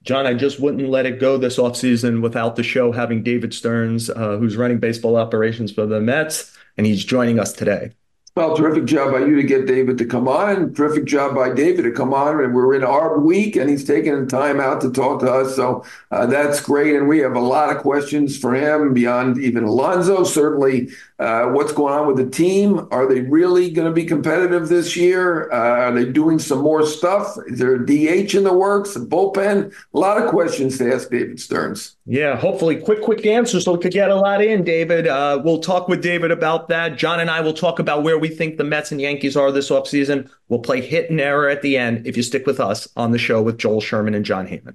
John, I just wouldn't let it go this offseason without the show having David Stearns, who's running baseball operations for the Mets, and he's joining us today. Well, terrific job by you to get David to come on. Terrific job by David to come on. And we're in our week, and he's taking time out to talk to us. So that's great. And we have a lot of questions for him beyond even Alonso. Certainly, what's going on with the team? Are they really going to be competitive this year? Are they doing some more stuff? Is there a DH in the works, a bullpen? A lot of questions to ask David Stearns. Yeah, hopefully quick answers so we could get a lot in, David. We'll talk with David about that. John and I will talk about where we think the Mets and Yankees are this offseason. We'll play hit and error at the end if you stick with us on the show with Joel Sherman and John Heyman.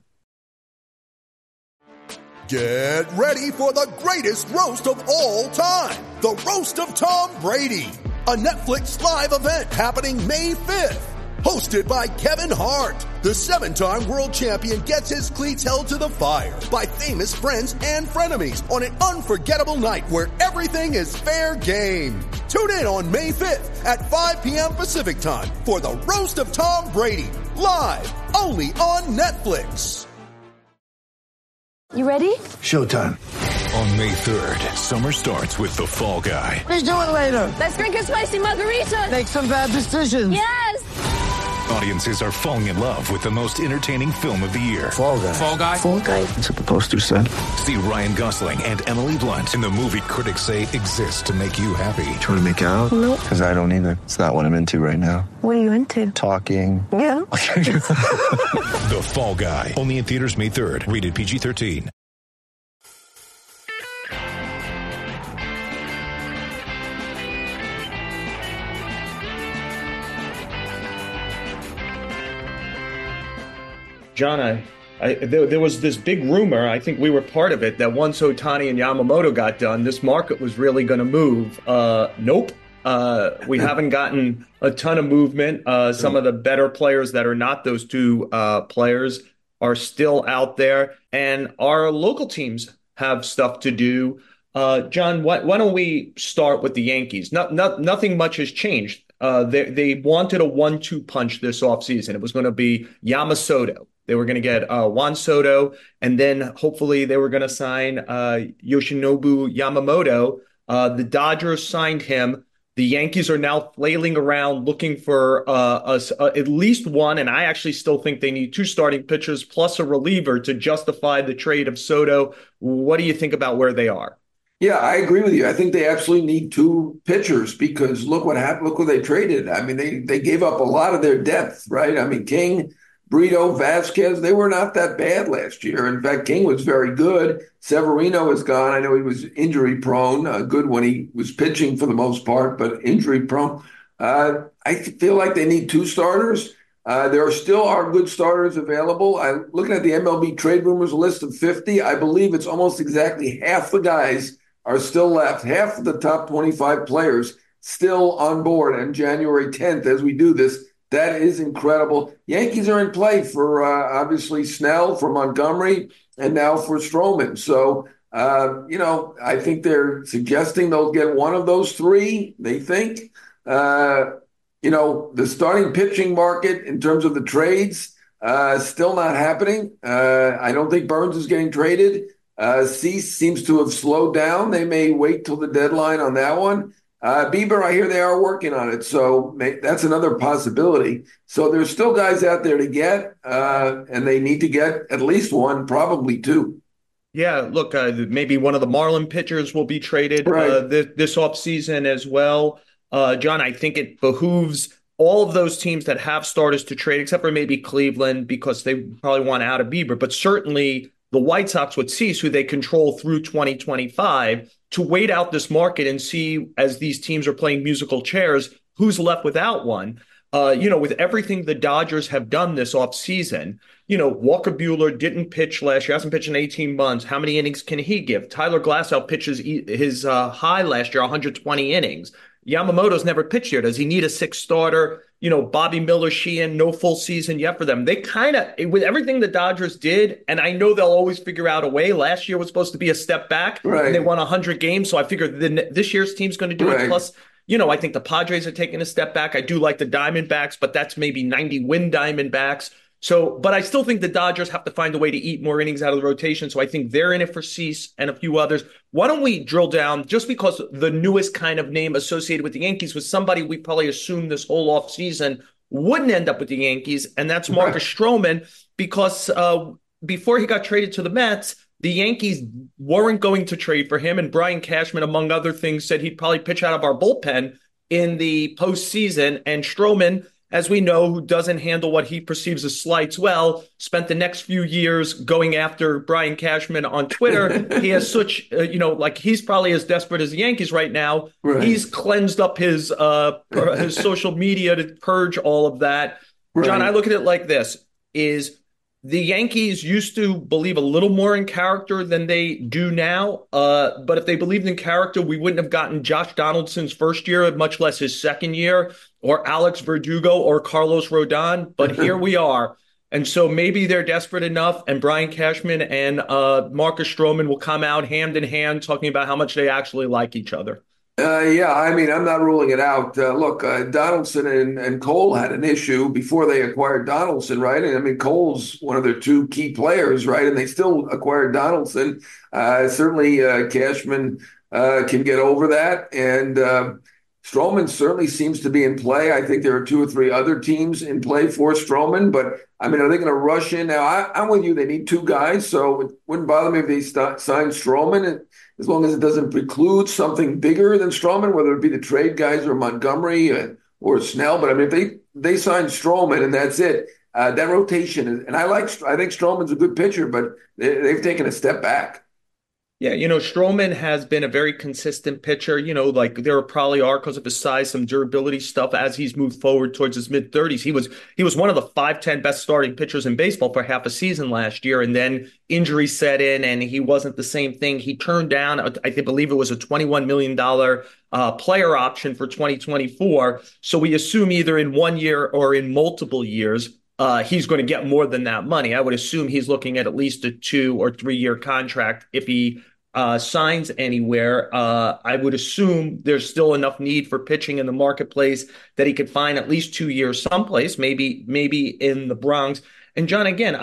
Get ready for the greatest roast of all time, the Roast of Tom Brady, a Netflix live event happening May 5th. Hosted by Kevin Hart, the 7-time world champion gets his cleats held to the fire by famous friends and frenemies on an unforgettable night where everything is fair game. Tune in on May 5th at 5 p.m. Pacific time for the Roast of Tom Brady, live only on Netflix. You ready? Showtime. On May 3rd, summer starts with The Fall Guy. Let's do it later. Let's drink a spicy margarita. Make some bad decisions. Yes. Audiences are falling in love with the most entertaining film of the year. Fall Guy. Fall Guy? Fall Guy. That's what the poster said. See Ryan Gosling and Emily Blunt in the movie critics say exists to make you happy. Trying to make it out? Nope. Because I don't either. It's not what I'm into right now. What are you into? Talking. Yeah. The Fall Guy. Only in theaters May 3rd. Rated PG-13. John, there was this big rumor, I think we were part of it, that once Ohtani and Yamamoto got done, this market was really going to move. Nope. We haven't gotten a ton of movement. Some of the better players that are not those two players are still out there. And our local teams have stuff to do. John, why don't we start with the Yankees? Nothing much has changed. They wanted a 1-2 punch this offseason. It was going to be Yamamoto. They were going to get Juan Soto, and then hopefully they were going to sign Yoshinobu Yamamoto. The Dodgers signed him. The Yankees are now flailing around looking for at least one, and I actually still think they need two starting pitchers plus a reliever to justify the trade of Soto. What do you think about where they are? Yeah, I agree with you. I think they absolutely need two pitchers because look what happened. Look what they traded. I mean, they gave up a lot of their depth, right? I mean, King, Brito, Vasquez, they were not that bad last year. In fact, King was very good. Severino is gone. I know he was injury prone, good when he was pitching for the most part, but injury prone. I feel like they need two starters. There still are good starters available. Looking at the MLB trade rumors list of 50, I believe it's almost exactly half the guys are still left. Half of the top 25 players still on board on January 10th as we do this. That is incredible. Yankees are in play for obviously Snell, for Montgomery, and now for Stroman. So, I think they're suggesting they'll get one of those three, they think. The starting pitching market in terms of the trades, still not happening. I don't think Burns is getting traded. Cease seems to have slowed down. They may wait till the deadline on that one. Bieber, I hear they are working on it, so that's another possibility. So there's still guys out there to get, and they need to get at least one, probably two. Yeah, look, maybe one of the Marlin pitchers will be traded this offseason as well. John, I think it behooves all of those teams that have starters to trade, except for maybe Cleveland, because they probably want out of Bieber, but certainly the White Sox with Cease, who they control through 2025, to wait out this market and see, as these teams are playing musical chairs, who's left without one. With everything the Dodgers have done this offseason, Walker Buehler didn't pitch last year, hasn't pitched in 18 months. How many innings can he give? Tyler Glasnow pitches his high last year, 120 innings. Yamamoto's never pitched here. Does he need a sixth starter? Bobby Miller, Sheehan, no full season yet for them. They kind of, with everything the Dodgers did, and I know they'll always figure out a way. Last year was supposed to be a step back. Right. And they won 100 games, so I figured this year's team's going to do it. Plus, I think the Padres are taking a step back. I do like the Diamondbacks, but that's maybe 90-win Diamondbacks. So, but I still think the Dodgers have to find a way to eat more innings out of the rotation. So I think they're in it for Cease and a few others. Why don't we drill down, just because the newest kind of name associated with the Yankees was somebody we probably assumed this whole offseason wouldn't end up with the Yankees, and that's Marcus Stroman, because before he got traded to the Mets, the Yankees weren't going to trade for him, and Brian Cashman, among other things, said he'd probably pitch out of our bullpen in the postseason. And Stroman, as we know, who doesn't handle what he perceives as slights well, spent the next few years going after Brian Cashman on Twitter. He has such, like he's probably as desperate as the Yankees right now. Right. He's cleansed up his social media to purge all of that. Right. John, I look at it like this, is the Yankees used to believe a little more in character than they do now. But if they believed in character, we wouldn't have gotten Josh Donaldson's first year, much less his second year, or Alex Verdugo or Carlos Rodon. But here we are. And so maybe they're desperate enough, and Brian Cashman and Marcus Stroman will come out hand in hand talking about how much they actually like each other. Yeah, I mean, I'm not ruling it out. Look, Donaldson and Cole had an issue before they acquired Donaldson, right? And I mean, Cole's one of their two key players, right? And they still acquired Donaldson. Certainly, Cashman can get over that. And Stroman certainly seems to be in play. I think there are two or three other teams in play for Stroman. But, I mean, are they going to rush in? Now, I'm with you. They need two guys, so it wouldn't bother me if they signed Stroman, as long as it doesn't preclude something bigger than Stroman, whether it be the trade guys or Montgomery or Snell. But I mean, if they sign Stroman and that's it, that rotation is, and I think Stroman's a good pitcher, but they've taken a step back. Yeah, Stroman has been a very consistent pitcher. Like there probably are, because of his size, some durability stuff as he's moved forward towards his mid-30s. He was one of the 5-10 best starting pitchers in baseball for half a season last year, and then injury set in, and he wasn't the same thing. He turned down, I believe it was a $21 million player option for 2024. So we assume either in 1 year or in multiple years, he's going to get more than that money. I would assume he's looking at least a 2 or 3 year contract if he signs anywhere. I would assume there's still enough need for pitching in the marketplace that he could find at least 2 years someplace, maybe in the Bronx. And John, again,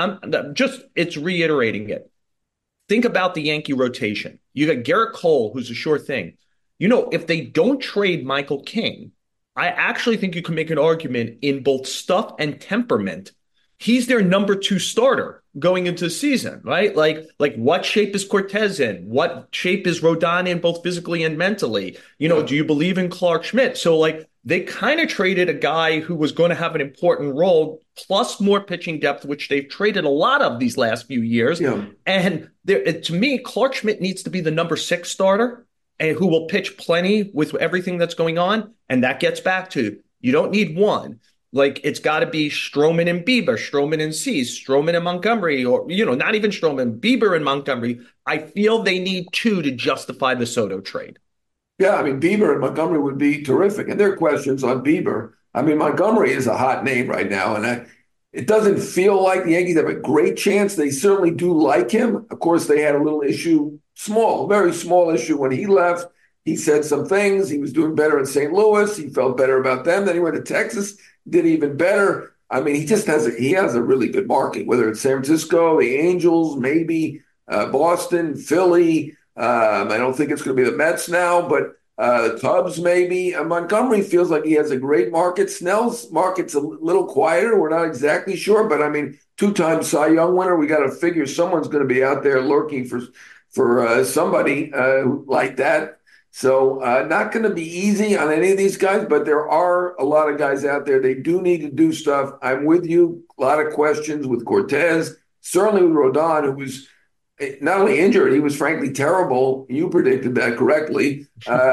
it's reiterating it. Think about the Yankee rotation. You got Garrett Cole, who's a sure thing. If they don't trade Michael King, I actually think you can make an argument in both stuff and temperament. He's their number 2 starter going into the season, right? Like what shape is Cortez in? What shape is Rodon in, both physically and mentally? Do you believe in Clark Schmidt? So they kind of traded a guy who was going to have an important role, plus more pitching depth, which they've traded a lot of these last few years. Yeah. And to me, Clark Schmidt needs to be the number 6 starter, and who will pitch plenty with everything that's going on. And that gets back to, you don't need one. It's got to be Stroman and Bieber, Stroman and Cease, Stroman and Montgomery, or, not even Stroman, Bieber and Montgomery. I feel they need 2 to justify the Soto trade. Yeah, I mean, Bieber and Montgomery would be terrific. And there are questions on Bieber. I mean, Montgomery is a hot name right now. And it doesn't feel like the Yankees have a great chance. They certainly do like him. Of course, they had a little issue, very small issue when he left. He said some things. He was doing better in St. Louis. He felt better about them. Then he went to Texas, did even better. I mean, he has a really good market, whether it's San Francisco, the Angels, maybe Boston, Philly. I don't think it's going to be the Mets now, but the Cubs maybe. Montgomery feels like he has a great market. Snell's market's a little quieter. We're not exactly sure, but I mean, 2-time Cy Young winner. We got to figure someone's going to be out there lurking for somebody like that. So not going to be easy on any of these guys, but there are a lot of guys out there. They do need to do stuff. I'm with you. A lot of questions with Cortez, certainly with Rodon, who was not only injured, he was frankly terrible. You predicted that correctly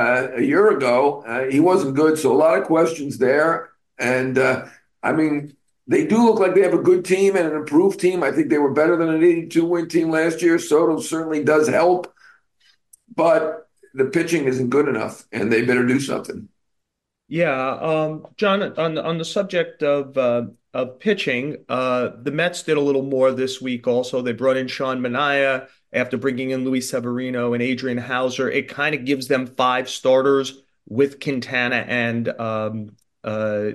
a year ago. He wasn't good. So a lot of questions there. And I mean, they do look like they have a good team and an improved team. I think they were better than an 82-win team last year. Soto certainly does help. But the pitching isn't good enough, and they better do something. Yeah, John, on the subject of pitching, the Mets did a little more this week. Also, they brought in Sean Manaea after bringing in Luis Severino and Adrian Hauser. It kind of gives them 5 starters with Quintana and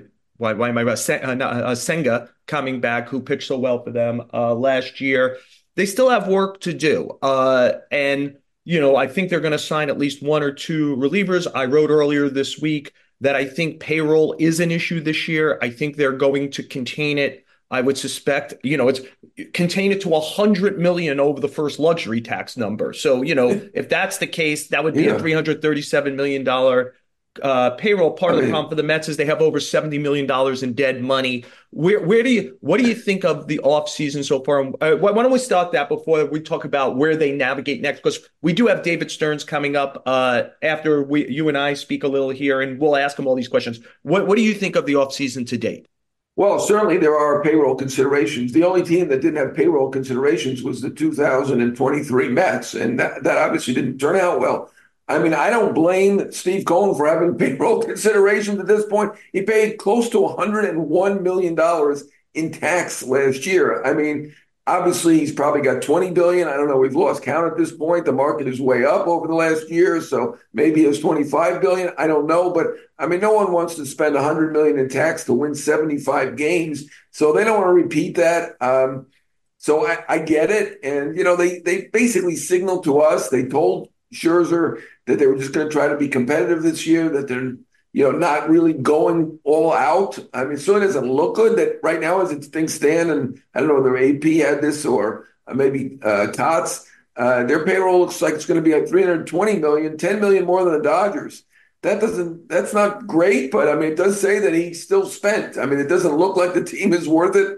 why am I Senga coming back, who pitched so well for them last year. They still have work to do. And, I think they're going to sign at least one or two relievers. I wrote earlier this week that I think payroll is an issue this year. I think they're going to contain it. I would suspect, it's contain it to 100 million over the first luxury tax number. So, if that's the case, that would be a $337 million payroll. Part of the problem for the Mets is they have over $70 million in dead money. What do you think of the offseason so far? Why don't we start that before we talk about where they navigate next? Because we do have David Stearns coming up after you and I speak a little here, and we'll ask him all these questions. What do you think of the offseason to date? Well, certainly there are payroll considerations. The only team that didn't have payroll considerations was the 2023 Mets, and that obviously didn't turn out well. I mean, I don't blame Steve Cohen for having payroll considerations at this point. He paid close to $101 million in tax last year. I mean, obviously, he's probably got $20 billion. I don't know. We've lost count at this point. The market is way up over the last year, so maybe he has $25 billion. I don't know, but I mean, no one wants to spend $100 million in tax to win 75 games, so they don't want to repeat that. So I get it, and they basically signaled to us. They told Scherzer that they were just going to try to be competitive this year, that they're not really going all out. I mean, so it doesn't look good that right now as things stand, and I don't know whether AP had this or maybe Tots, their payroll looks like it's going to be like $320 million, $10 million more than the Dodgers. That's not great, but I mean, it does say that he still spent. I mean, it doesn't look like the team is worth it.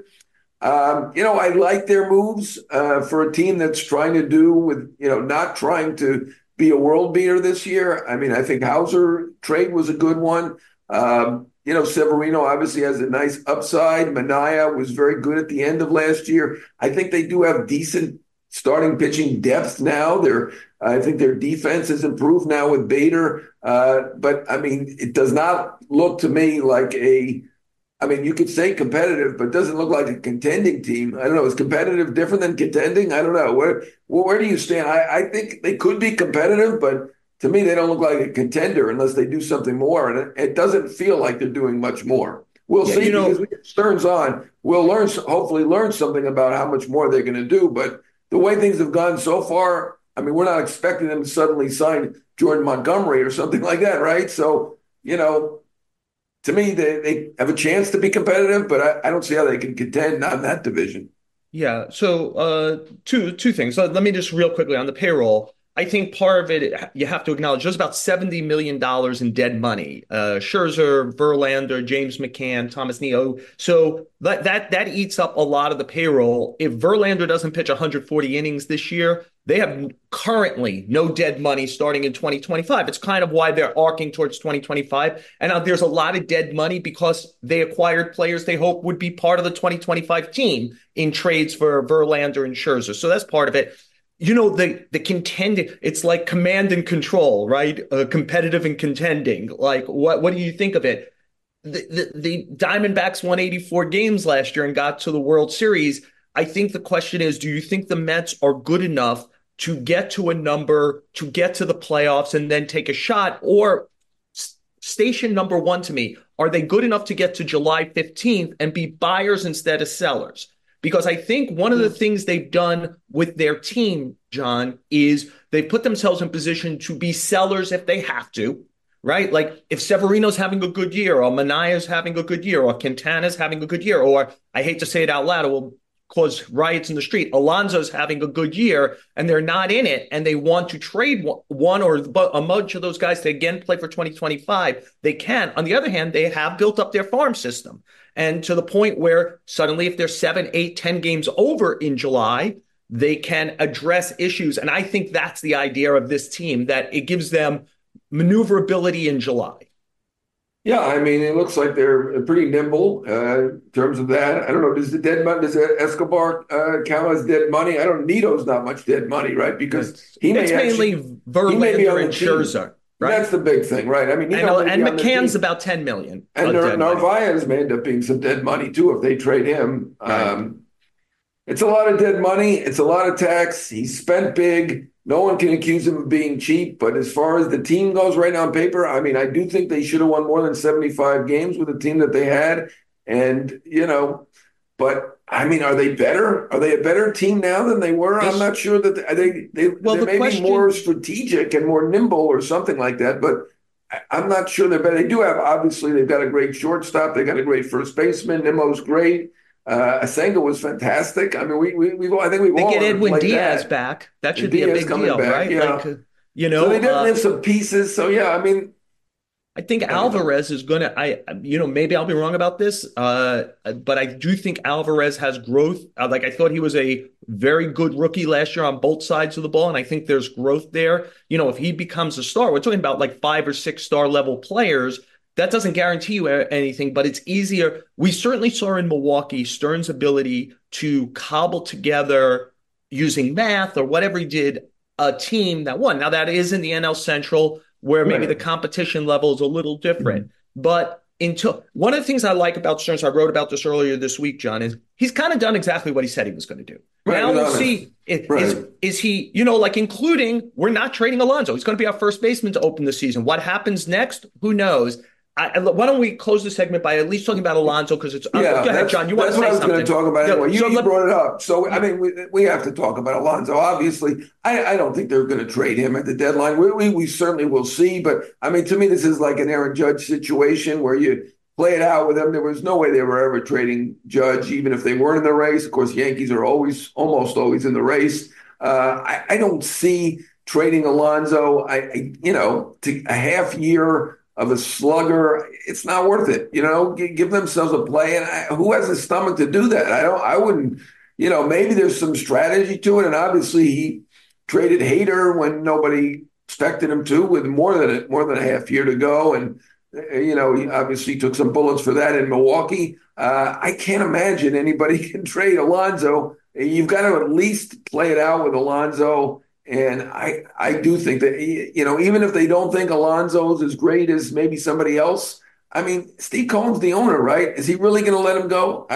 I like their moves for a team that's trying to do with, not trying to be a world beater this year. I mean, I think Hauser trade was a good one. Severino obviously has a nice upside. Manaea was very good at the end of last year. I think they do have decent starting pitching depth now. I think their defense has improved now with Bader. But I mean, it does not look to me like you could say competitive, but it doesn't look like a contending team. I don't know. Is competitive different than contending? I don't know. Where do you stand? I think they could be competitive, but to me, they don't look like a contender unless they do something more. And it doesn't feel like they're doing much more. We'll see because we get Stearns on. We'll hopefully learn something about how much more they're going to do. But the way things have gone so far, I mean, we're not expecting them to suddenly sign Jordan Montgomery or something like that, right? So, to me, they have a chance to be competitive, but I don't see how they can contend not in that division. Yeah. So two things. Let me just real quickly on the payroll. I think part of it, you have to acknowledge, there's about $70 million in dead money. Scherzer, Verlander, James McCann, Thomas Neo. So that eats up a lot of the payroll. If Verlander doesn't pitch 140 innings this year, they have currently no dead money starting in 2025. It's kind of why they're arcing towards 2025. And there's a lot of dead money because they acquired players they hope would be part of the 2025 team in trades for Verlander and Scherzer. So that's part of it. The contending, it's like command and control, right? Competitive and contending. Like, what do you think of it? The Diamondbacks won 84 games last year and got to the World Series. I think the question is, do you think the Mets are good enough to get to a number, to get to the playoffs and then take a shot? Or station number one to me, are they good enough to get to July 15th and be buyers instead of sellers? Because I think one of the things they've done with their team, John, is they put themselves in position to be sellers if they have to, right? Like if Severino's having a good year, or Manaea's having a good year, or Quintana's having a good year, or I hate to say it out loud, it will cause riots in the street. Alonso's having a good year and they're not in it and they want to trade one or a bunch of those guys to again play for 2025. They can. On the other hand, they have built up their farm system. And to the point where suddenly if they're 7, 8, 10 games over in July, they can address issues. And I think that's the idea of this team, that it gives them maneuverability in July. Yeah, I mean, it looks like they're pretty nimble in terms of that. I don't know, does Escobar count as dead money? Nito's not much dead money, right? Because he may mainly Verlander and Scherzer. Right? That's the big thing, right? I mean, and McCann's about $10 million. And Narvaez may end up being some dead money too if they trade him. Right. It's a lot of dead money. It's a lot of tax. He spent big. No one can accuse him of being cheap. But as far as the team goes right now on paper, I mean, I do think they should have won more than 75 games with the team that they had. And, but I mean, are they better? Are they a better team now than they were? I'm not sure that they may be more strategic and more nimble or something like that. But I'm not sure they're better. They do have, obviously, they've got a great shortstop. They got a great first baseman. Nimmo's great. Asenga was fantastic. I mean, I think we've they all get Edwin like Diaz that. back. That should Diaz be a big deal, back, right? Yeah. So they definitely have some pieces. So yeah, I mean, I think Alvarez is going to, maybe I'll be wrong about this, but I do think Alvarez has growth. I thought he was a very good rookie last year on both sides of the ball, and I think there's growth there. If he becomes a star, we're talking about like 5 or 6 star level players. That doesn't guarantee you anything, but it's easier. We certainly saw in Milwaukee Stearns' ability to cobble together using math or whatever he did, a team that won. Now, that is in the NL Central, where maybe the competition level is a little different. But one of the things I like about Stearns, I wrote about this earlier this week, John, is he's kind of done exactly what he said he was going to do. Right, now we'll see. Is he, including, we're not trading Alonso. He's going to be our first baseman to open the season. What happens next? Who knows? Why don't we close the segment by at least talking about Alonso? Because it's go ahead, John. You want to say something? That's what I was going to talk about anyway. You brought it up. So, I mean, we have to talk about Alonso. Obviously, I don't think they're going to trade him at the deadline. We certainly will see. But, I mean, to me, this is like an Aaron Judge situation where you play it out with them. There was no way they were ever trading Judge, even if they weren't in the race. Of course, Yankees are almost always in the race. I don't see trading Alonso, to a half year of a slugger, it's not worth it. Give themselves a play. And who has the stomach to do that? I wouldn't, maybe there's some strategy to it. And obviously he traded Hader when nobody expected him to, with more than a half year to go. And, he obviously took some bullets for that in Milwaukee. I can't imagine anybody can trade Alonso. You've got to at least play it out with Alonso. And I do think that, even if they don't think Alonso's as great as maybe somebody else, I mean, Steve Cohen's the owner, right? Is he really going to let him go?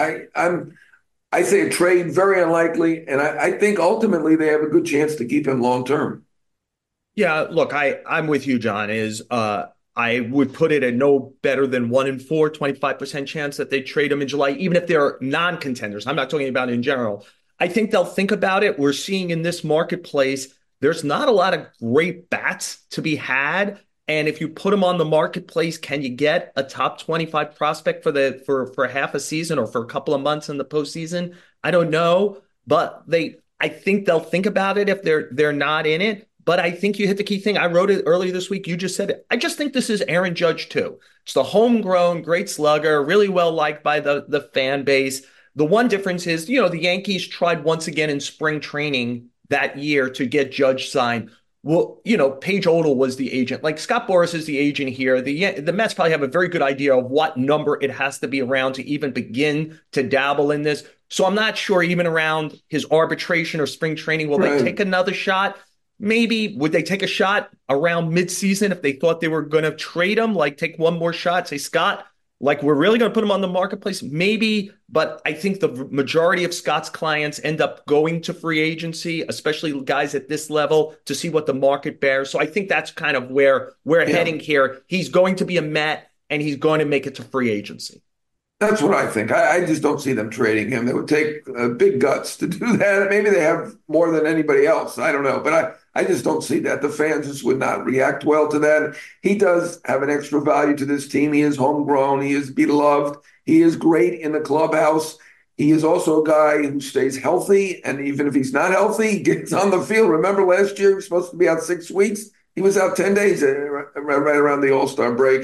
I say a trade, very unlikely. And I think ultimately they have a good chance to keep him long term. Yeah, look, I'm with you, John, I would put it at no better than 1 in 4, 25% chance that they trade him in July, even if they're non-contenders. I'm not talking about in general. I think they'll think about it. We're seeing in this marketplace, there's not a lot of great bats to be had. And if you put them on the marketplace, can you get a top 25 prospect for half a season or for a couple of months in the postseason? I don't know. But I think they'll think about it if they're not in it. But I think you hit the key thing. I wrote it earlier this week. You just said it. I just think this is Aaron Judge too. It's the homegrown, great slugger, really well liked by the fan base. The one difference is, the Yankees tried once again in spring training that year to get Judge signed. Well, Paige Odell was the agent. Like Scott Boras is the agent here. The Mets probably have a very good idea of what number it has to be around to even begin to dabble in this. So I'm not sure even around his arbitration or spring training, will they take another shot? Maybe would they take a shot around midseason if they thought they were going to trade him, like take one more shot, say, Scott, like we're really going to put him on the marketplace? Maybe, but I think the majority of Scott's clients end up going to free agency, especially guys at this level, to see what the market bears. So I think that's kind of where we're heading here. He's going to be a Met, and he's going to make it to free agency. That's what I think. I just don't see them trading him. It would take big guts to do that. Maybe they have more than anybody else. I don't know. But I just don't see that. The fans just would not react well to that. He does have an extra value to this team. He is homegrown. He is beloved. He is great in the clubhouse. He is also a guy who stays healthy. And even if he's not healthy, he gets on the field. Remember last year, he was supposed to be out 6 weeks. He was out 10 days right around the All-Star break.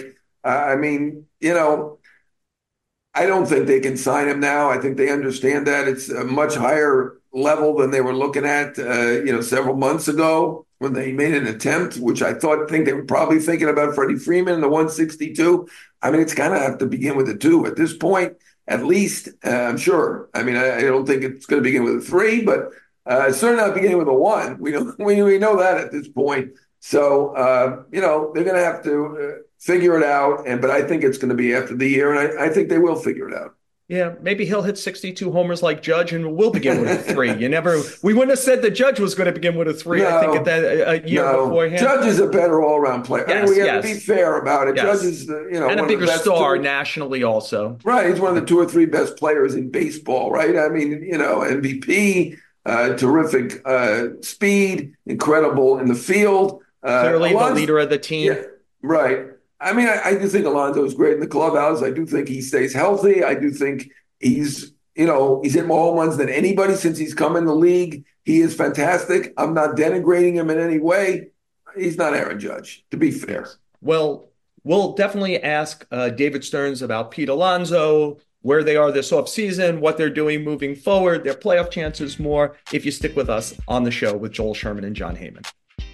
I don't think they can sign him now. I think they understand that it's a much higher level than they were looking at, several months ago when they made an attempt, which I think they were probably thinking about Freddie Freeman, the 162. I mean, it's kind of have to begin with a 2 at this point, at least. I'm sure. I mean, I don't think it's going to begin with a 3, but it's certainly not beginning with a 1. We know that at this point. So, they're going to have to figure it out. But I think it's going to be after the year, and I think they will figure it out. Yeah, maybe he'll hit 62 homers like Judge, and we'll begin with a three. We wouldn't have said that Judge was going to begin with a three. I think at No, that a year no. beforehand. Judge is a better all-around player. I mean, we Yes, have to be yes, fair about it. Judge yes, is, and a one of bigger the best star two. nationally also. Right, he's one of the two or three best players in baseball, right? I mean, MVP, terrific speed, incredible in the field. Clearly the Alonso, leader of the team. yeah, right. I mean, I do think Alonso is great in the clubhouse. I do think he stays healthy. I do think he's hit more home runs than anybody since he's come in the league. He is fantastic. I'm not denigrating him in any way. He's not Aaron Judge, to be fair. Yes. Well, we'll definitely ask David Stearns about Pete Alonso, where they are this offseason, what they're doing moving forward, their playoff chances more, if you stick with us on the show with Joel Sherman and John Heyman.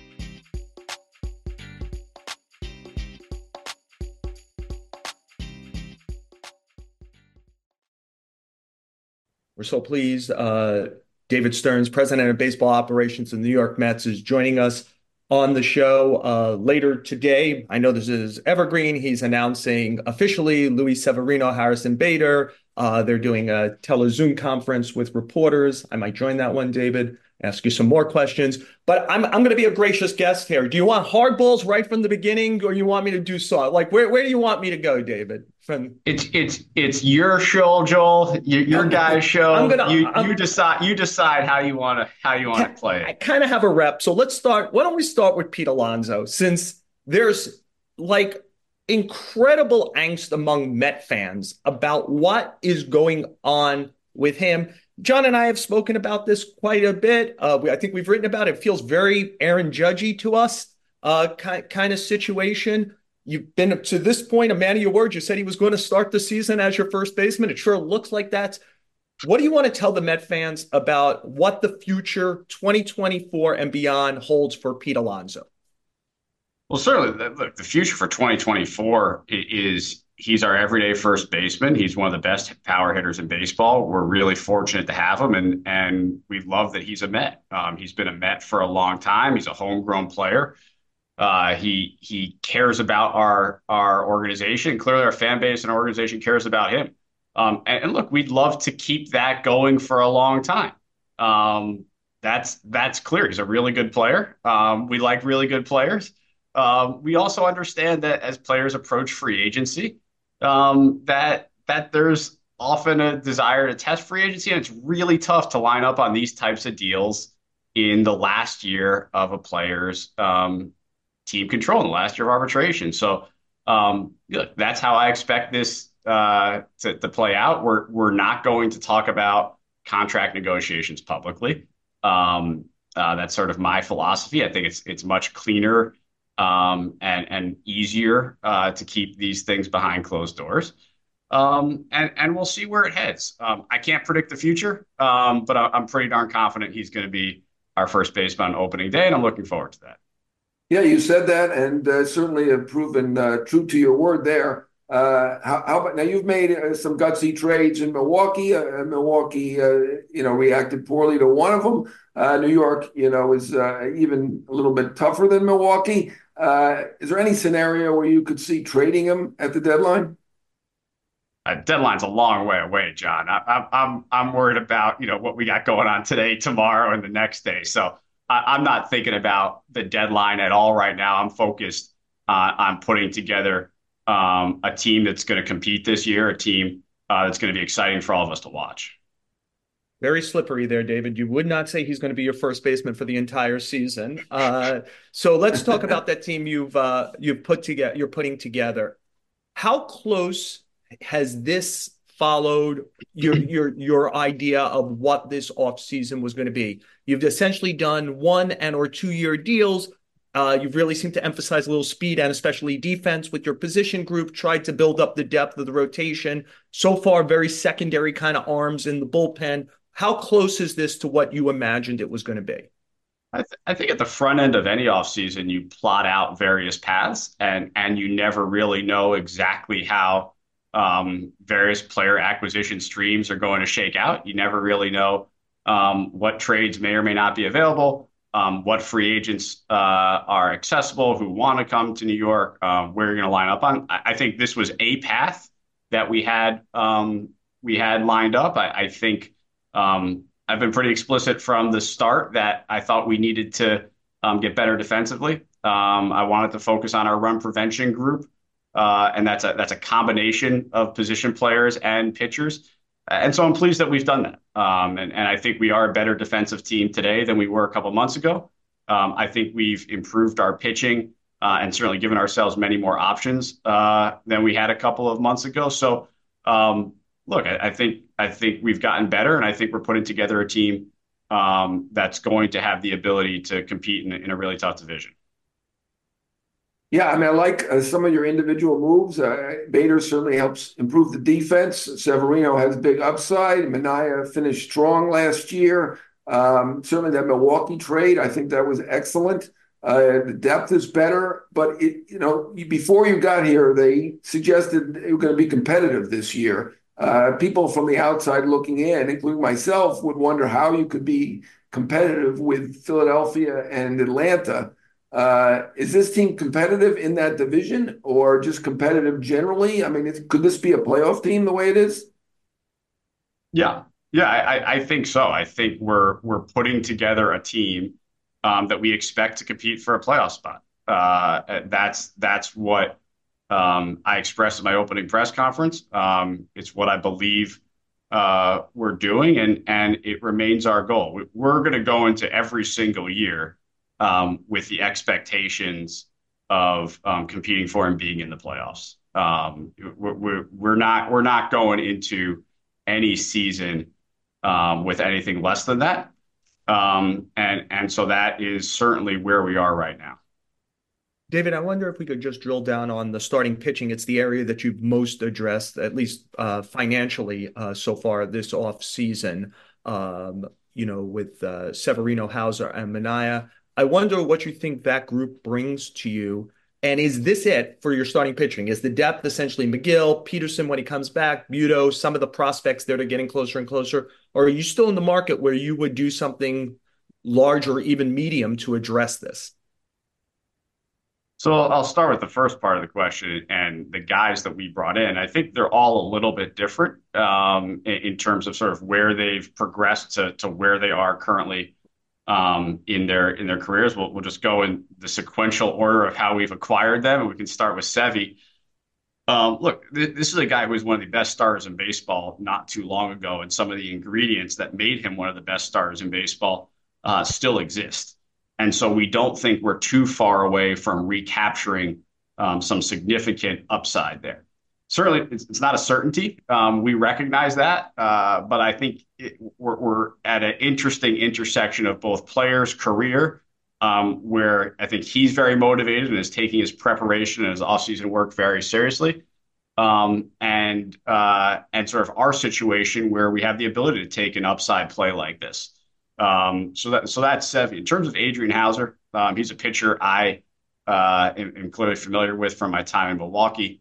We're so pleased. David Stearns, president of baseball operations in the New York Mets, is joining us on the show later today. I know this is evergreen. He's announcing officially Luis Severino, Harrison Bader. They're doing a tele-Zoom conference with reporters. I might join that one, David, ask you some more questions. But I'm going to be a gracious guest here. Do you want hardballs right from the beginning, or you want me to do soft? Like, where do you want me to go, David? It's your show, Joel. Your guy's show. You decide how you want to play it. I kind of have a rep, so let's start. Why don't we start with Pete Alonso, since there's like incredible angst among Met fans about what is going on with him. John and I have spoken about this quite a bit. I think we've written about it. It feels very Aaron Judgy to us, kind of situation. You've been to this point a man of your word. You said he was going to start the season as your first baseman. It sure looks like that. What do you want to tell the Met fans about what the future 2024 and beyond holds for Pete Alonso? Well, certainly, the future for 2024 is he's our everyday first baseman. He's one of the best power hitters in baseball. We're really fortunate to have him, and we love that he's a Met. He's been a Met for a long time. He's a homegrown player. He cares about our organization. Clearly, our fan base and our organization cares about him. And look, we'd love to keep that going for a long time. That's clear. He's a really good player. We like really good players. We also understand that as players approach free agency, that there's often a desire to test free agency, and it's really tough to line up on these types of deals in the last year of a player's team control, in the last year of arbitration. So that's how I expect this to play out. We're not going to talk about contract negotiations publicly. That's sort of my philosophy. I think it's much cleaner and easier to keep these things behind closed doors. And we'll see where it heads. I can't predict the future, but I'm pretty darn confident he's going to be our first baseman on opening day, and I'm looking forward to that. Yeah, you said that, and certainly have proven true to your word there. How about now? You've made some gutsy trades in Milwaukee. Milwaukee, reacted poorly to one of them. New York, is even a little bit tougher than Milwaukee. Is there any scenario where you could see trading him at the deadline? Deadline's a long way away, John. I'm worried about what we got going on today, tomorrow, and the next day. So I'm not thinking about the deadline at all right now. I'm focused on putting together a team that's going to compete this year, a team that's going to be exciting for all of us to watch. Very slippery there, David. You would not say he's going to be your first baseman for the entire season. So let's talk about that team you've put together. You're putting together. How close has this followed your idea of what this offseason was going to be? You've essentially done 1 and or 2 year deals. You've really seemed to emphasize a little speed and especially defense with your position group, tried to build up the depth of the rotation. So far, very secondary kind of arms in the bullpen. How close is this to what you imagined it was going to be? I think at the front end of any offseason, you plot out various paths, and you never really know exactly how various player acquisition streams are going to shake out. You never really know what trades may or may not be available, what free agents are accessible, who want to come to New York, where you're going to line up on. I think this was a path that we had we had lined up. I think I've been pretty explicit from the start that I thought we needed to get better defensively. I wanted to focus on our run prevention group, and that's a combination of position players and pitchers. And so I'm pleased that we've done that. And I think we are a better defensive team today than we were a couple months ago. I think we've improved our pitching and certainly given ourselves many more options than we had a couple of months ago. So, look, I think we've gotten better, and I think we're putting together a team that's going to have the ability to compete in a really tough division. Yeah, I mean, I like some of your individual moves. Bader certainly helps improve the defense. Severino has big upside. Manaea finished strong last year. Certainly that Milwaukee trade, I think that was excellent. The depth is better, but before you got here, they suggested they were going to be competitive this year. People from the outside looking in, including myself, would wonder how you could be competitive with Philadelphia and Atlanta. Is this team competitive in that division or just competitive generally? I mean, could this be a playoff team the way it is? Yeah. I think so. I think we're putting together a team that we expect to compete for a playoff spot. That's what I expressed in my opening press conference. It's what I believe we're doing, and it remains our goal. We're going to go into every single year with the expectations of competing for and being in the playoffs. We're not going into any season with anything less than that. And so that is certainly where we are right now. David, I wonder if we could just drill down on the starting pitching. It's the area that you've most addressed, at least financially, so far this off season. With Severino, Hauser, and Manaea. I wonder what you think that group brings to you. And is this it for your starting pitching? Is the depth essentially McGill, Peterson when he comes back, Muto, some of the prospects that are getting closer and closer? Or are you still in the market where you would do something large or even medium to address this? So I'll start with the first part of the question and the guys that we brought in. I think they're all a little bit different in terms of sort of where they've progressed to where they are currently in their careers. We'll just go in the sequential order of how we've acquired them, and we can start with Sevy. Look, this is a guy who was one of the best starters in baseball not too long ago, and some of the ingredients that made him one of the best starters in baseball still exist. And so we don't think we're too far away from recapturing some significant upside there. Certainly, it's not a certainty. We recognize that, but I think we're at an interesting intersection of both players' career, where I think he's very motivated and is taking his preparation and his offseason work very seriously, and sort of our situation where we have the ability to take an upside play like this. So that's Sevy. In terms of Adrian Hauser, he's a pitcher I am clearly familiar with from my time in Milwaukee.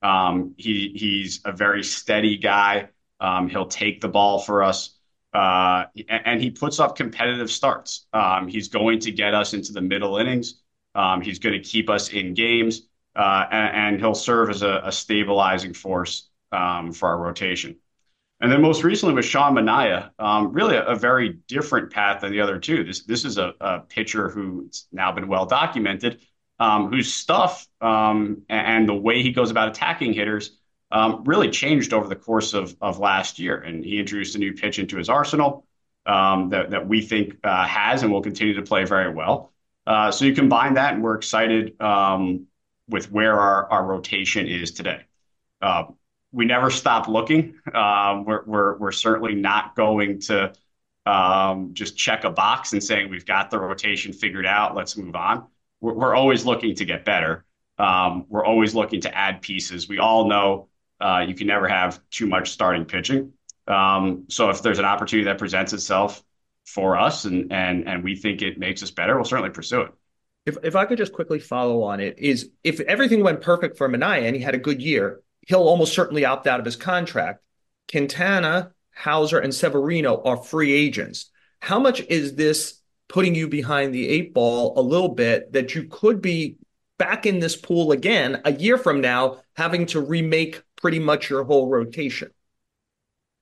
He's a very steady guy. He'll take the ball for us, and he puts up competitive starts. He's going to get us into the middle innings. He's going to keep us in games, and he'll serve as a stabilizing force for our rotation. And then most recently with Sean Manaea, really a very different path than the other two. This is a pitcher who's now been well documented, whose stuff and the way he goes about attacking hitters really changed over the course of last year. And he introduced a new pitch into his arsenal that we think has and will continue to play very well. So you combine that, and we're excited with where our rotation is today. We never stop looking. We're certainly not going to just check a box and saying we've got the rotation figured out, let's move on. We're always looking to get better. We're always looking to add pieces. We all know you can never have too much starting pitching. So if there's an opportunity that presents itself for us and we think it makes us better, we'll certainly pursue it. If I could just quickly follow on it, is if everything went perfect for Manaea and he had a good year, he'll almost certainly opt out of his contract. Quintana, Hauser, and Severino are free agents. How much is this putting you behind the eight ball a little bit that you could be back in this pool again a year from now, having to remake pretty much your whole rotation?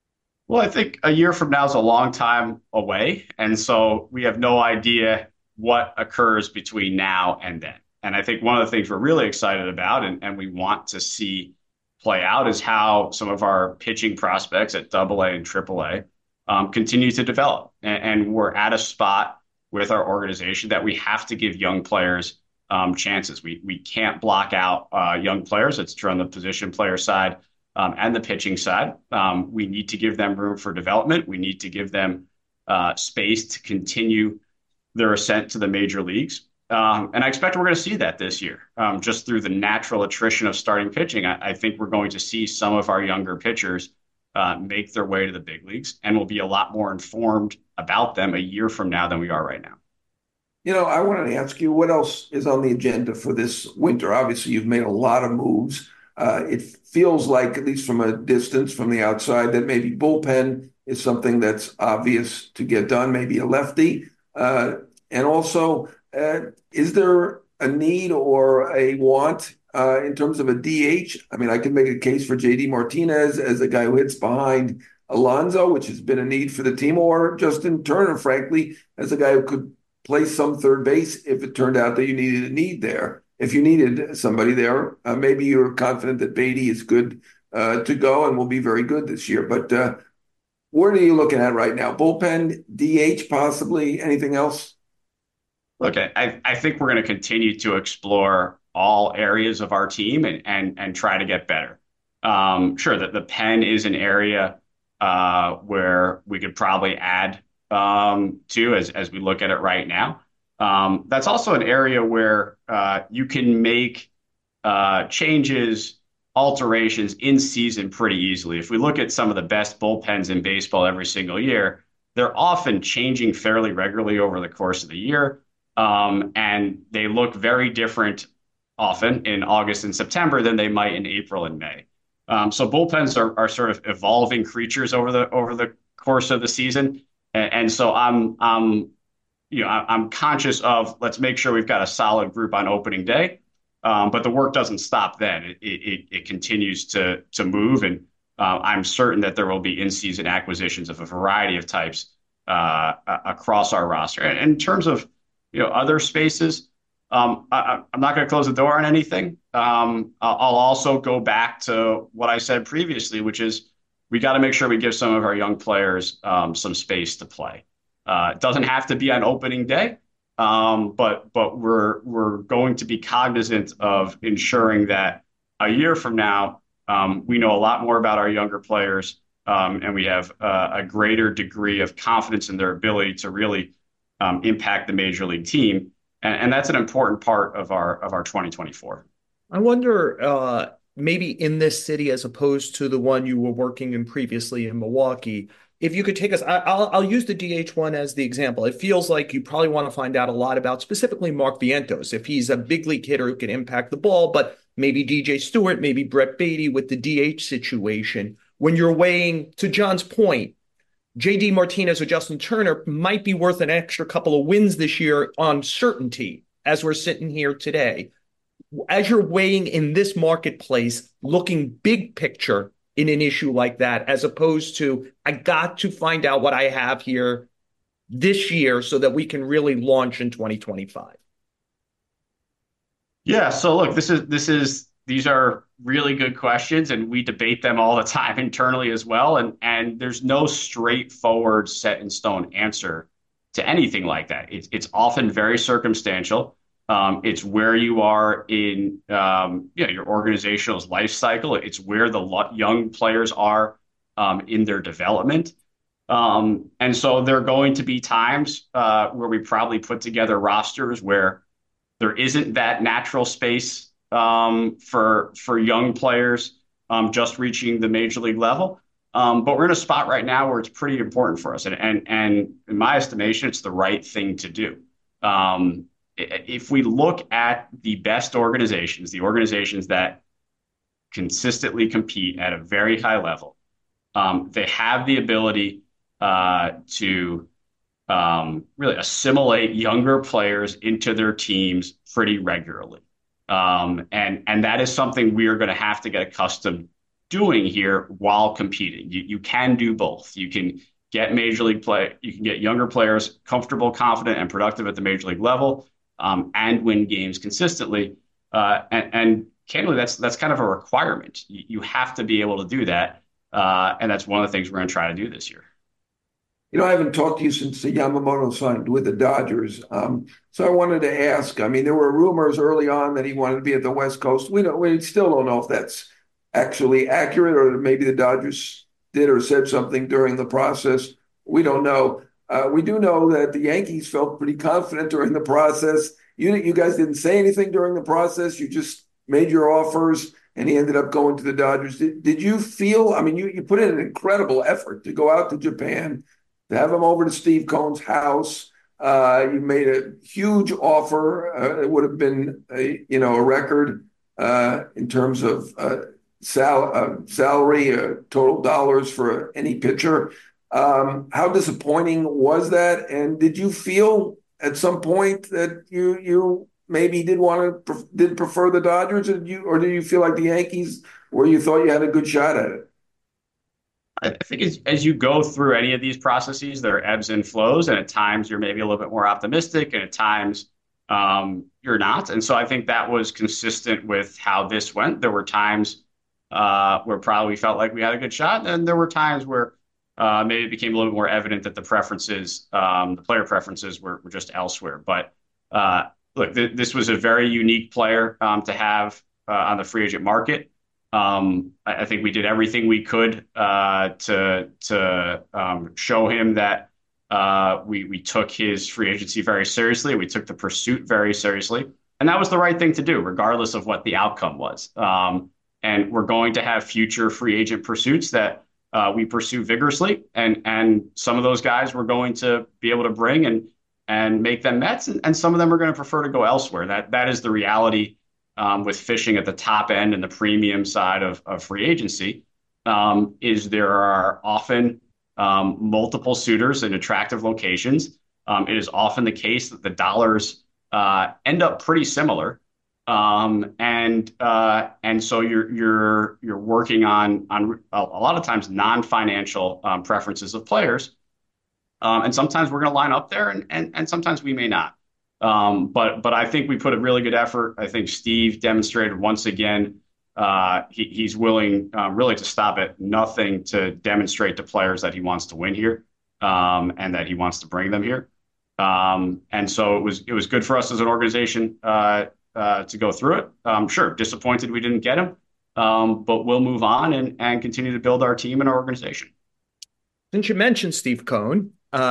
Well, I think a year from now is a long time away. And so we have no idea what occurs between now and then. And I think one of the things we're really excited about and we want to see play out is how some of our pitching prospects at AA and AAA continue to develop. And we're at a spot with our organization that we have to give young players chances. We can't block out young players. It's true on the position player side and the pitching side. We need to give them room for development. We need to give them space to continue their ascent to the major leagues. And I expect we're going to see that this year, just through the natural attrition of starting pitching. I think we're going to see some of our younger pitchers make their way to the big leagues, and we'll be a lot more informed about them a year from now than we are right now. I wanted to ask you what else is on the agenda for this winter. Obviously, you've made a lot of moves. It feels like, at least from a distance from the outside, that maybe bullpen is something that's obvious to get done, maybe a lefty. And also, is there a need or a want in terms of a DH? I mean, I can make a case for JD Martinez as a guy who hits behind Alonso, which has been a need for the team, or Justin Turner, frankly, as a guy who could play some third base if it turned out that you needed a need there. If you needed somebody there, maybe you're confident that Beatty is good to go and will be very good this year. But what are you looking at right now? Bullpen, DH, possibly anything else? Look, I think we're going to continue to explore all areas of our team and try to get better. Sure, that the pen is an area where we could probably add to as we look at it right now. That's also an area where you can make changes, alterations in season pretty easily. If we look at some of the best bullpens in baseball every single year, they're often changing fairly regularly over the course of the year. And they look very different often in August and September than they might in April and May. So bullpens are sort of evolving creatures over the course of the season. And so I'm conscious of, let's make sure we've got a solid group on opening day. But the work doesn't stop then. It continues to move. And I'm certain that there will be in-season acquisitions of a variety of types across our roster. And in terms of other spaces, I'm not going to close the door on anything. I'll also go back to what I said previously, which is we got to make sure we give some of our young players some space to play. It doesn't have to be on opening day, but we're going to be cognizant of ensuring that a year from now we know a lot more about our younger players and we have a greater degree of confidence in their ability to really impact the major league team. And that's an important part of our 2024. I wonder, maybe in this city as opposed to the one you were working in previously in Milwaukee, if you could take us, I'll use the DH one as the example. It feels like you probably want to find out a lot about specifically Mark Vientos, if he's a big league hitter who can impact the ball, but maybe DJ Stewart, maybe Brett Beatty with the DH situation. When you're weighing, to John's point, JD Martinez or Justin Turner might be worth an extra couple of wins this year on certainty as we're sitting here today. As you're weighing in this marketplace, looking big picture in an issue like that, as opposed to, I got to find out what I have here this year so that we can really launch in 2025. Yeah. So look, these are really good questions, and we debate them all the time internally as well. And there's no straightforward, set in stone answer to anything like that. It's often very circumstantial. It's where you are in your organizational life cycle. It's where the young players are in their development. And so there are going to be times where we probably put together rosters where there isn't that natural space for young players just reaching the major league level. But we're in a spot right now where it's pretty important for us. And in my estimation, it's the right thing to do. If we look at the best organizations, the organizations that consistently compete at a very high level, they have the ability to really assimilate younger players into their teams pretty regularly. And that is something we are going to have to get accustomed doing here while competing. You can do both. You can get major league play. You can get younger players comfortable, confident, and productive at the major league level, and win games consistently. And candidly, that's kind of a requirement. You have to be able to do that, and that's one of the things we're going to try to do this year. I haven't talked to you since Yamamoto signed with the Dodgers. So I wanted to ask, I mean, there were rumors early on that he wanted to be at the West Coast. We still don't know if that's actually accurate, or maybe the Dodgers did or said something during the process. We don't know. We do know that the Yankees felt pretty confident during the process. You guys didn't say anything during the process. You just made your offers, and he ended up going to the Dodgers. Did you feel, I mean, you put in an incredible effort to go out to Japan, to have him over to Steve Cohen's house. You made a huge offer. It would have been a record in terms of salary, total dollars for any pitcher. How disappointing was that? And did you feel at some point that you maybe did prefer the Dodgers, or did you feel like the Yankees, where you thought you had a good shot at it? I think as you go through any of these processes, there are ebbs and flows, and at times you're maybe a little bit more optimistic, and at times you're not. And so I think that was consistent with how this went. There were times where probably we felt like we had a good shot, and there were times where maybe it became a little bit more evident that the player preferences were just elsewhere. But look, this was a very unique player to have on the free agent market. I think we did everything we could to show him that we took his free agency very seriously. We took the pursuit very seriously. And that was the right thing to do, regardless of what the outcome was. And we're going to have future free agent pursuits that we pursue vigorously. And some of those guys we're going to be able to bring and make them Mets. And some of them are going to prefer to go elsewhere. That is the reality with fishing at the top end and the premium side of free agency, is there are often multiple suitors in attractive locations. It is often the case that the dollars end up pretty similar, and so you're working on a lot of times non-financial preferences of players, and sometimes we're going to line up there, and sometimes we may not. But I think we put a really good effort. I think Steve demonstrated once again he's willing really to stop at nothing to demonstrate to players that he wants to win here, and that he wants to bring them here. And so it was good for us as an organization to go through it. Sure, disappointed we didn't get him, but we'll move on and continue to build our team and our organization. Since you mentioned Steve Cohen,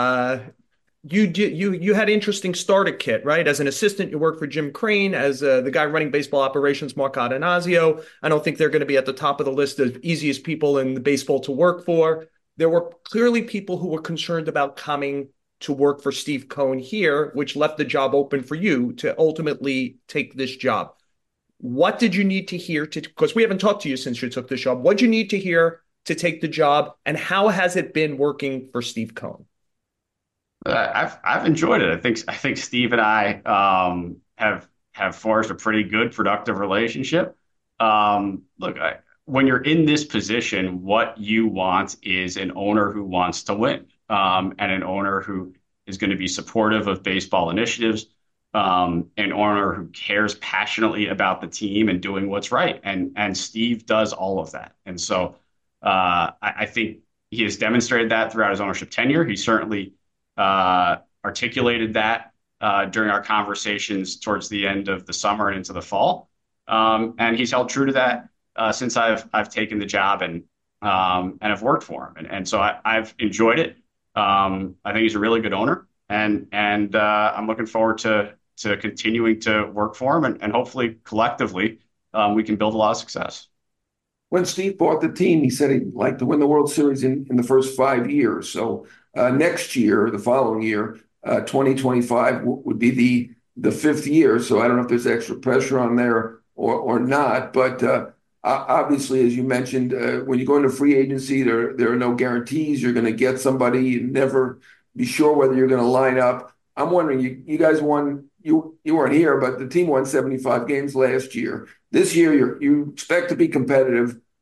you had interesting starter kit, right? As an assistant, you worked for Jim Crane. As the guy running baseball operations, Mark Adanazio. I don't think they're going to be at the top of the list of easiest people in the baseball to work for. There were clearly people who were concerned about coming to work for Steve Cohen here, which left the job open for you to ultimately take this job. What did you need to hear because we haven't talked to you since you took the job. What did you need to hear to take the job, and how has it been working for Steve Cohen? I've enjoyed it. I think Steve and I have forged a pretty good, productive relationship. Look, when you're in this position, what you want is an owner who wants to win, and an owner who is going to be supportive of baseball initiatives, an owner who cares passionately about the team and doing what's right. And Steve does all of that. And so I think he has demonstrated that throughout his ownership tenure. He certainly articulated that during our conversations towards the end of the summer and into the fall, and he's held true to that since I've taken the job and have worked for him, and so I've enjoyed it. I think he's a really good owner, and I'm looking forward to continuing to work for him, and hopefully collectively we can build a lot of success. When Steve bought the team, he said he'd like to win the World Series in the first 5 years. So next year, the following year, 2025 would be the fifth year. So I don't know if there's extra pressure on there or not. But obviously, as you mentioned, when you go into free agency, there are no guarantees you're going to get somebody. You never be sure whether you're going to line up. I'm wondering, you guys won. You weren't here, but the team won 75 games last year. This year, you expect to be competitive.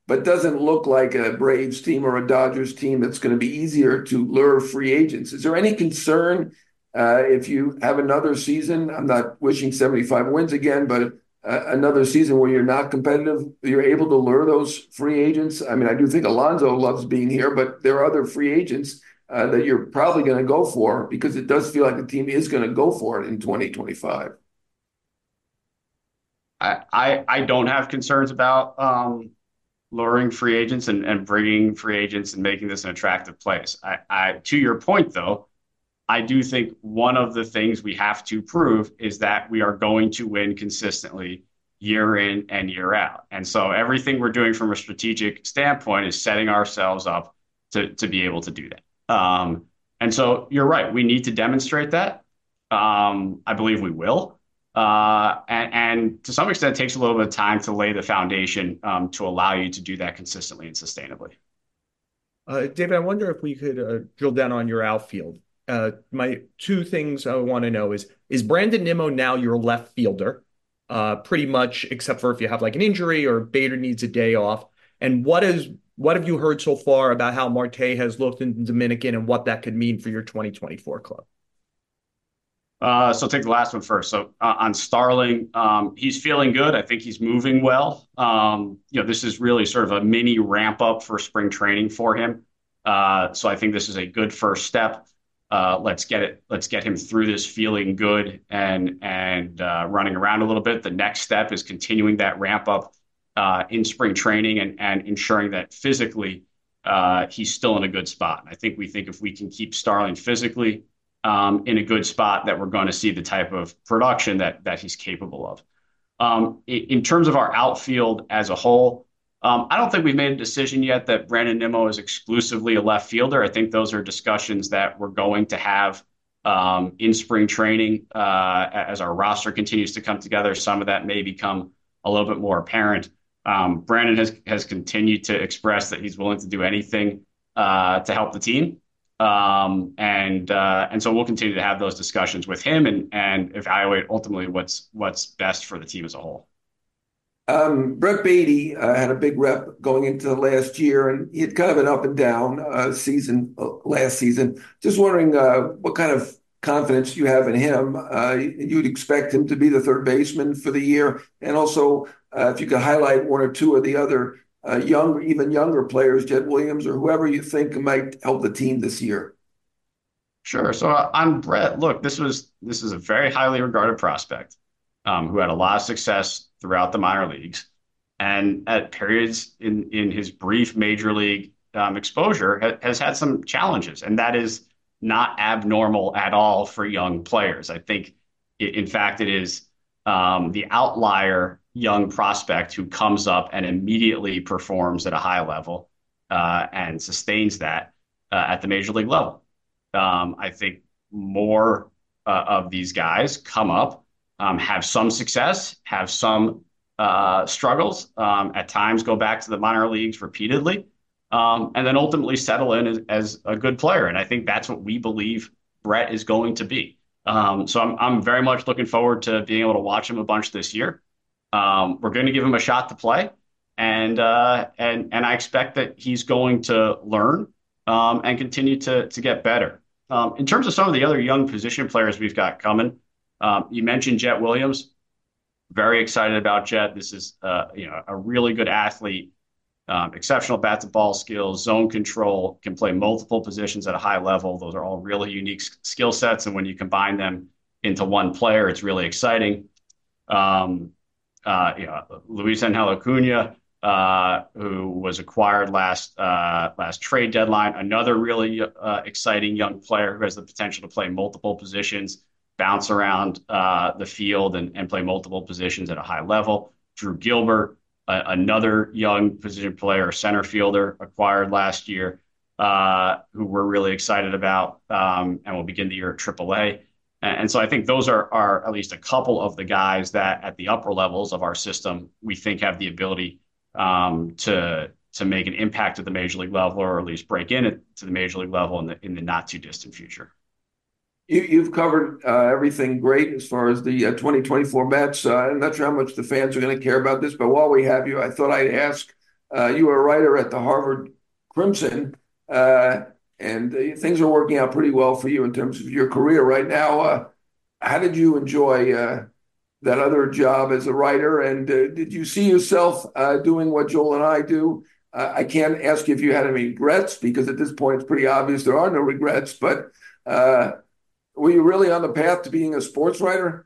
but doesn't look like a Braves team or a Dodgers team that's going to be easier to lure free agents. Is there any concern if you have another season? I'm not wishing 75 wins again, but another season where you're not competitive, you're able to lure those free agents. I mean, I do think Alonso loves being here, but there are other free agents that you're probably going to go for because it does feel like the team is going to go for it in 2025. I don't have concerns about luring free agents and bringing free agents and making this an attractive place. To your point, though, I do think one of the things we have to prove is that we are going to win consistently year in and year out. And so everything we're doing from a strategic standpoint is setting ourselves up to be able to do that. And so you're right. We need to demonstrate that. I believe we will. And to some extent, it takes a little bit of time to lay the foundation to allow you to do that consistently and sustainably. David, I wonder if we could drill down on your outfield. My two things I want to know is Brandon Nimmo now your left fielder, pretty much, except for if you have like an injury or Bader needs a day off? And what have you heard so far about how Marte has looked in Dominican and what that could mean for your 2024 club? So take the last one first. So on Starling, he's feeling good. I think he's moving well. This is really sort of a mini ramp up for spring training for him. So I think this is a good first step. Let's get him through this feeling good and running around a little bit. The next step is continuing that ramp up in spring training and ensuring that physically he's still in a good spot. I think if we can keep Starling physically in a good spot, that we're going to see the type of production that he's capable of. In terms of our outfield as a whole, I don't think we've made a decision yet that Brandon Nimmo is exclusively a left fielder. I think those are discussions that we're going to have in spring training as our roster continues to come together. Some of that may become a little bit more apparent. Brandon has continued to express that he's willing to do anything to help the team. And so we'll continue to have those discussions with him and evaluate ultimately what's best for the team as a whole. Brett Baty had a big rep going into the last year, and he had kind of an up and down season last season. Just wondering what kind of confidence you have in him. You'd expect him to be the third baseman for the year, and also if you could highlight one or two of the other even younger players, Jett Williams or whoever you think might help the team this year. Sure. So on Brett, look, this is a very highly regarded prospect who had a lot of success throughout the minor leagues, and at periods in his brief major league exposure has had some challenges, and that is not abnormal at all for young players. I think, in fact, it is the outlier young prospect who comes up and immediately performs at a high level and sustains that at the major league level. I think more of these guys come up, have some success, have some struggles, at times go back to the minor leagues repeatedly, and then ultimately settle in as a good player. And I think that's what we believe Brett is going to be. So I'm very much looking forward to being able to watch him a bunch this year. We're going to give him a shot to play, and I expect that he's going to learn and continue to get better. In terms of some of the other young position players we've got coming, you mentioned Jett Williams. Very excited about Jett. This is a really good athlete, exceptional bat to ball skills, zone control, can play multiple positions at a high level. Those are all really unique skill sets, and when you combine them into one player, it's really exciting. Luis Angel Acuna, who was acquired last trade deadline, another really exciting young player who has the potential to play multiple positions, bounce around the field and play multiple positions at a high level. Drew Gilbert, another young position player, center fielder, acquired last year, who we're really excited about and will begin the year at AAA. And so I think those are at least a couple of the guys that at the upper levels of our system we think have the ability to make an impact at the major league level, or at least break in to the major league level in the not too distant future. You've covered everything great as far as the 2024 Mets. I'm not sure how much the fans are going to care about this, but while we have you, I thought I'd ask You were a writer at the Harvard Crimson, and things are working out pretty well for you in terms of your career right now. How did you enjoy that other job as a writer? And did you see yourself doing what Joel and I do? I can't ask you if you had any regrets because at this point it's pretty obvious there are no regrets. But were you really on the path to being a sports writer?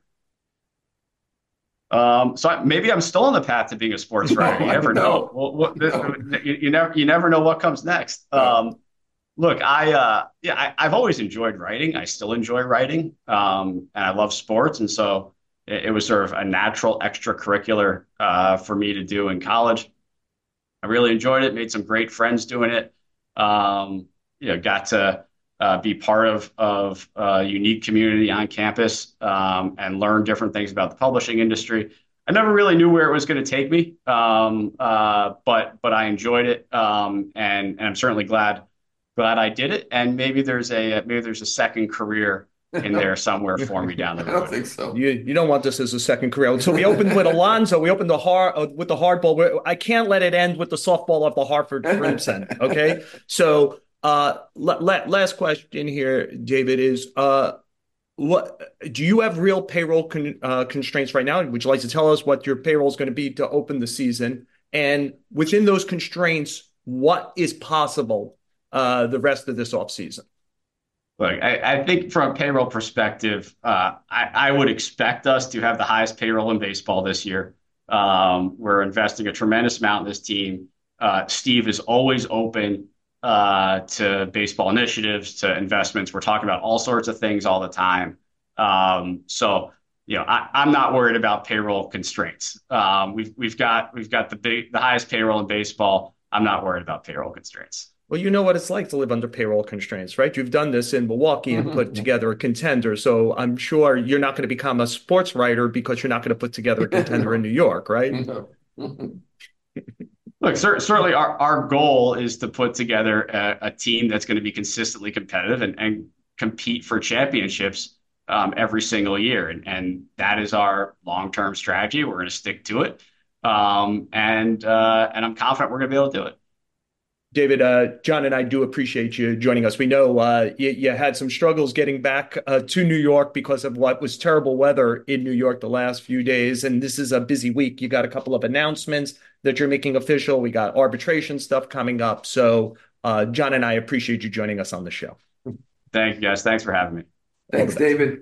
Maybe I'm still on the path to being a sports writer. You never know. You never know what comes next. Look, I've always enjoyed writing. I still enjoy writing, and I love sports, and so it was sort of a natural extracurricular for me to do in college. I really enjoyed it. Made some great friends doing it. Got to be part of a unique community on campus and learn different things about the publishing industry. I never really knew where it was going to take me, but I enjoyed it, and I'm certainly glad I did it. And maybe there's a second career in there somewhere for me down the road. I don't think so. You don't want this as a second career. So we opened with Alonzo. We opened with the hardball. I can't let it end with the softball of the Harvard Crimson. Okay, so. Last question here, David, is what do you have real payroll constraints right now? Would you like to tell us what your payroll is going to be to open the season? And within those constraints, what is possible the rest of this offseason? Look, I think from a payroll perspective, I would expect us to have the highest payroll in baseball this year. We're investing a tremendous amount in this team. Steve is always open to baseball initiatives, to investments. We're talking about all sorts of things all the time. So, I'm not worried about payroll constraints. We've got the highest payroll in baseball. I'm not worried about payroll constraints. Well, you know what it's like to live under payroll constraints, right? You've done this in Milwaukee and put together a contender. So I'm sure you're not going to become a sports writer because you're not going to put together a contender in New York, right? Look, certainly our goal is to put together a team that's going to be consistently competitive and compete for championships every single year. And that is our long-term strategy. We're going to stick to it. And I'm confident we're going to be able to do it. David, John and I do appreciate you joining us. We know you had some struggles getting back to New York because of what was terrible weather in New York the last few days. And this is a busy week. You got a couple of announcements that you're making official. We got arbitration stuff coming up. So John and I appreciate you joining us on the show. Thank you, guys. Thanks for having me. Thanks, David.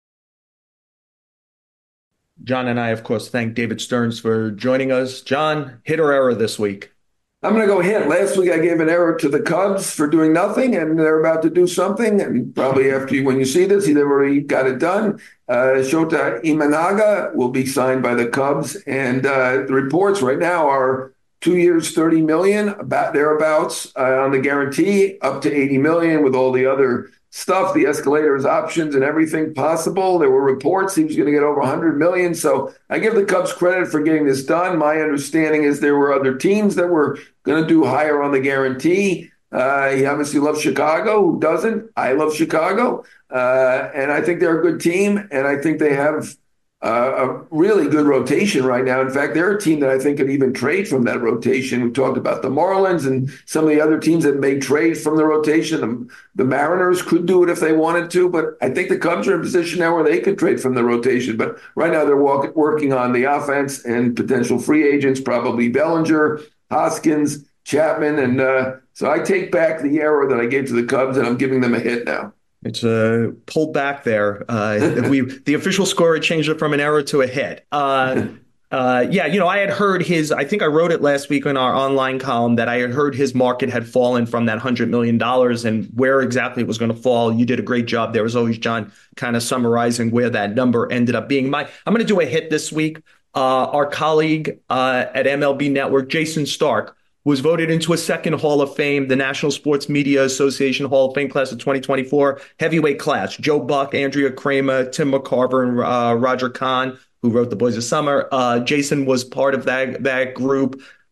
John and I, of course, thank David Stearns for joining us. John, hit or error this week? I'm going to go hit. Last week I gave an error to the Cubs for doing nothing, and they're about to do something. And probably when you see this, they've already got it done. Shota Imanaga will be signed by the Cubs, and the reports right now are 2 years, $30 million, about thereabouts on the guarantee, up to $80 million with all the other stuff, the escalators, options, and everything possible. There were reports he was going to get over $100 million. So I give the Cubs credit for getting this done. My understanding is there were other teams that were going to do higher on the guarantee. He obviously loves Chicago. Who doesn't? I love Chicago. And I think they're a good team. And I think they have a really good rotation right now. In fact, they're a team that I think could even trade from that rotation. We talked about the Marlins and some of the other teams that may trade from the rotation. The Mariners could do it if they wanted to, but I think the Cubs are in a position now where they could trade from the rotation. But right now they're working on the offense and potential free agents, probably Bellinger, Hoskins, Chapman. And so I take back the error that I gave to the Cubs, and I'm giving them a hit now. It's pulled back there. The official score had changed it from an error to a hit. I had heard I think I wrote it last week in our online column that I had heard his market had fallen from that $100 million and where exactly it was going to fall. You did a great job there, as always, John, kind of summarizing where that number ended up being. I'm going to do a hit this week. Our colleague at MLB Network, Jason Stark, was voted into a second Hall of Fame, the National Sports Media Association Hall of Fame class of 2024, heavyweight class. Joe Buck, Andrea Kramer, Tim McCarver, and Roger Kahn, who wrote The Boys of Summer. Jason was part of that group.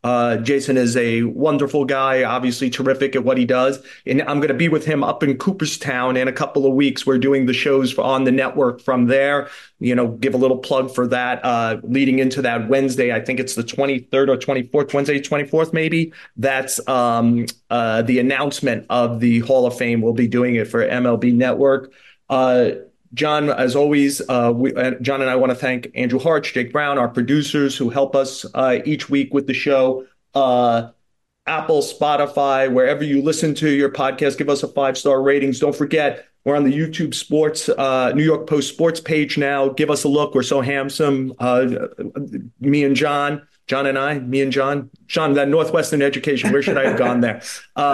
Jason is a wonderful guy, obviously terrific at what he does. And I'm going to be with him up in Cooperstown in a couple of weeks. We're doing the shows on the network from there. Give a little plug for that. Leading into that Wednesday, I think it's the 23rd or 24th, Wednesday 24th maybe. That's the announcement of the Hall of Fame. We'll be doing it for MLB Network. John, as always, John and I want to thank Andrew Hartz, Jake Brown, our producers who help us each week with the show. Apple, Spotify, wherever you listen to your podcast, give us a 5-star ratings. Don't forget, we're on the YouTube Sports, New York Post Sports page now. Give us a look. We're so handsome. Me and John, me and John, that Northwestern education. Where should I have gone there?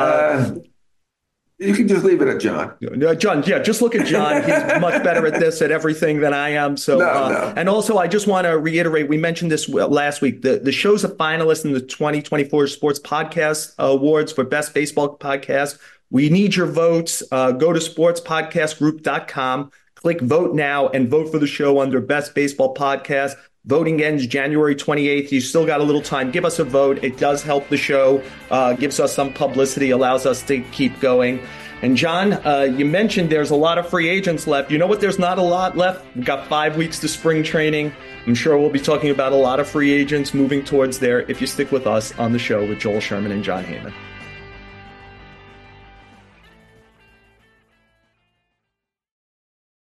You can just leave it at John. John, yeah, just look at John. He's much better at this, at everything than I am. So, no. And also, I just want to reiterate, we mentioned this last week. The show's a finalist in the 2024 Sports Podcast Awards for Best Baseball Podcast. We need your votes. Go to sportspodcastgroup.com, click vote now, and vote for the show under Best Baseball Podcast. Voting ends January 28th. You still got a little time. Give us a vote. It does help the show, gives us some publicity, allows us to keep going. And John, you mentioned there's a lot of free agents left. You know what? There's not a lot left. We've got 5 weeks to spring training. I'm sure we'll be talking about a lot of free agents moving towards there if you stick with us on the show with Joel Sherman and John Heyman.